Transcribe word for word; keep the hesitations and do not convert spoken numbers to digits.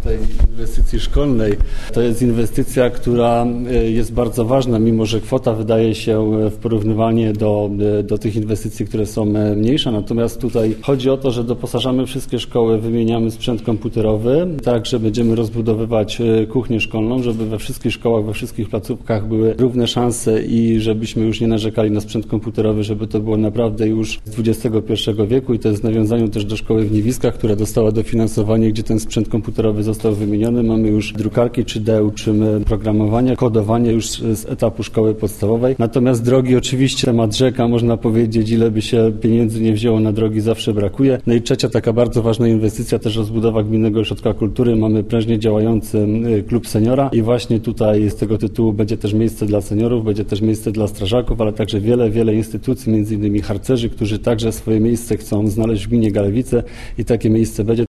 tej inwestycji szkolnej. To jest inwestycja, która jest bardzo ważna, mimo że kwota wydaje się w porównywaniu do, do tych inwestycji, które są mniejsze. Natomiast tutaj chodzi o to, że doposażamy wszystkie szkoły, wymieniamy sprzęt komputerowy, tak, że będziemy rozbudowywać kuchnię szkolną, żeby we wszystkich szkołach, we wszystkich placówkach były równe szanse i żebyśmy już nie narzekali na sprzęt komputerowy, żeby to było naprawdę już z dwudziestego pierwszego wieku i to jest w nawiązaniu też do szkoły w Niewiskach, która dostała dofinansowanie, gdzie ten sprzęt komputerowy został wymieniony. Mamy już drukarki trzy D, uczymy programowania, kodowania już z etapu szkoły podstawowej. Natomiast drogi, oczywiście temat rzeka, można powiedzieć, ile by się pieniędzy nie wzięło na drogi, zawsze brakuje. No i trzecia taka bardzo ważna inwestycja, też rozbudowa Gminnego Ośrodka Kultury. Mamy prężnie działający klub seniora i właśnie tutaj z tego tytułu będzie też miejsce dla seniorów, będzie też miejsce dla strażaków, ale także wiele, wiele instytucji, między innymi harcerzy, którzy także swoje miejsce chcą znaleźć w gminie Galewice i takie miejsce będzie.